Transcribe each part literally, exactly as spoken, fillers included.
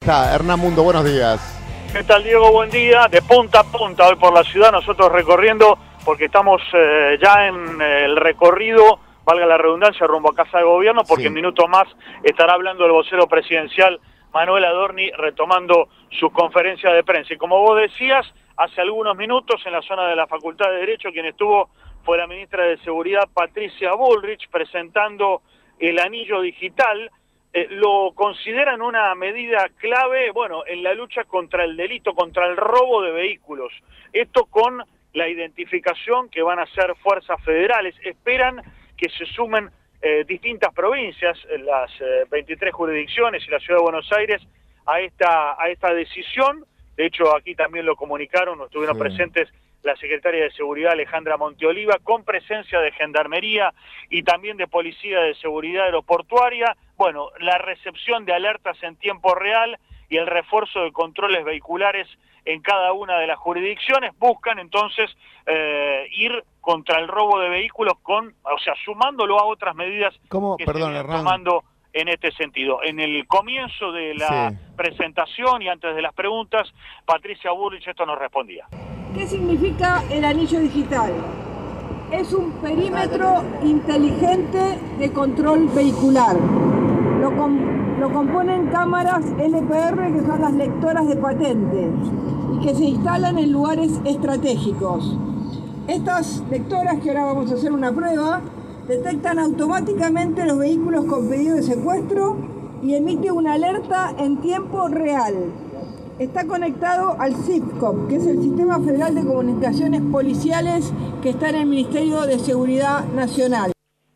está. Hernán Mundo, buenos días. ¿Qué tal, Diego? Buen día. De punta a punta hoy por la ciudad, nosotros recorriendo, porque estamos eh, ya en el recorrido, valga la redundancia, rumbo a Casa de Gobierno, porque sí. En minutos más estará hablando el vocero presidencial Manuel Adorni, retomando su conferencia de prensa. Y como vos decías, hace algunos minutos en la zona de la Facultad de Derecho, quien estuvo fue la ministra de Seguridad, Patricia Bullrich, presentando el anillo digital. Eh, lo consideran una medida clave, bueno, en la lucha contra el delito, contra el robo de vehículos. Esto con la identificación que van a hacer fuerzas federales. Esperan que se sumen eh, distintas provincias, las eh, veintitrés jurisdicciones y la Ciudad de Buenos Aires, a esta, a esta decisión. De hecho, aquí también lo comunicaron, no estuvieron sí. presentes la secretaria de Seguridad Alejandra Monteoliva, con presencia de Gendarmería y también de Policía de Seguridad Aeroportuaria. Bueno, la recepción de alertas en tiempo real y el refuerzo de controles vehiculares en cada una de las jurisdicciones buscan entonces eh, ir contra el robo de vehículos con, o sea, sumándolo a otras medidas ¿Cómo? que Perdón, se están Hernán. tomando en este sentido. En el comienzo de la sí. presentación y antes de las preguntas, Patricia Bullrich esto nos respondía. ¿Qué significa el anillo digital? Es un perímetro inteligente de control vehicular. Lo, com lo componen cámaras L P R, que son las lectoras de patentes, y que se instalan en lugares estratégicos. Estas lectoras, que ahora vamos a hacer una prueba, detectan automáticamente los vehículos con pedido de secuestro y emite una alerta en tiempo real. Está conectado al SIPCOP, que es el Sistema Federal de Comunicaciones Policiales que está en el Ministerio de Seguridad Nacional.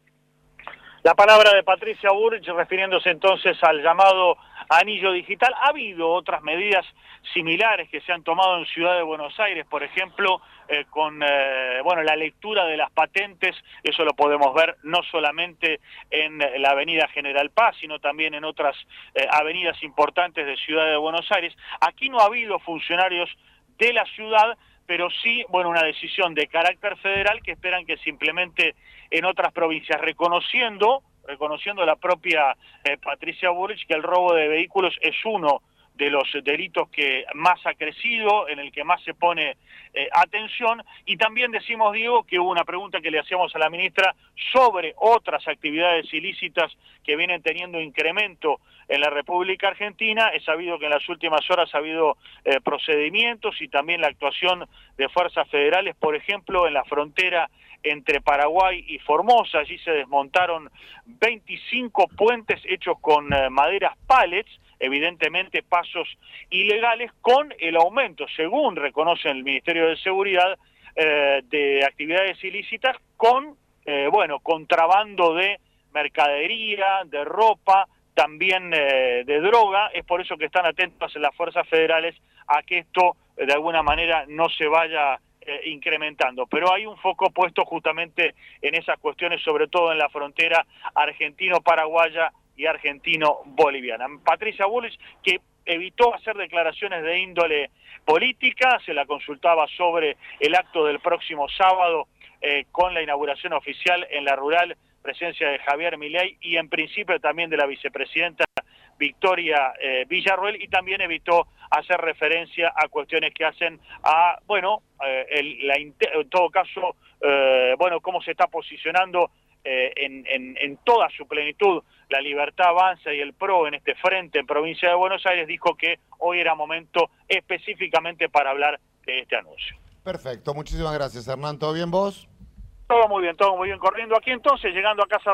La palabra de Patricia Bullrich refiriéndose entonces al llamado anillo digital. Ha habido otras medidas similares que se han tomado en Ciudad de Buenos Aires, por ejemplo, eh, con eh, bueno, la lectura de las patentes. Eso lo podemos ver no solamente en la avenida General Paz, sino también en otras eh, avenidas importantes de Ciudad de Buenos Aires. Aquí no ha habido funcionarios de la ciudad, pero sí, bueno, una decisión de carácter federal que esperan que se implemente en otras provincias, reconociendo, reconociendo la propia eh, Patricia Bullrich que el robo de vehículos es uno de los delitos que más ha crecido, en el que más se pone eh, atención. Y también decimos, Diego, que hubo una pregunta que le hacíamos a la ministra sobre otras actividades ilícitas que vienen teniendo incremento en la República Argentina. Es sabido que en las últimas horas ha habido eh, procedimientos y también la actuación de fuerzas federales, por ejemplo, en la frontera entre Paraguay y Formosa. Allí se desmontaron veinticinco puentes hechos con eh, maderas pallets, evidentemente pasos ilegales, con el aumento, según reconoce el Ministerio de Seguridad, eh, de actividades ilícitas con, eh, bueno, contrabando de mercadería, de ropa, también eh, de droga. Es por eso que están atentas las fuerzas federales a que esto eh, de alguna manera no se vaya eh, incrementando. Pero hay un foco puesto justamente en esas cuestiones, sobre todo en la frontera argentino-paraguaya y argentino-boliviana. Patricia Bullrich, que evitó hacer declaraciones de índole política, se la consultaba sobre el acto del próximo sábado eh, con la inauguración oficial en la rural, presencia de Javier Milei y en principio también de la vicepresidenta Victoria eh, Villarroel, y también evitó hacer referencia a cuestiones que hacen a, bueno, eh, el, la, en todo caso, eh, bueno, cómo se está posicionando eh, en, en, en toda su plenitud la Libertad Avanza y el P R O en este frente en Provincia de Buenos Aires. Dijo que hoy era momento específicamente para hablar de este anuncio. Perfecto, muchísimas gracias, Hernán. ¿Todo bien vos? Todo muy bien, todo muy bien corriendo aquí entonces, llegando a casa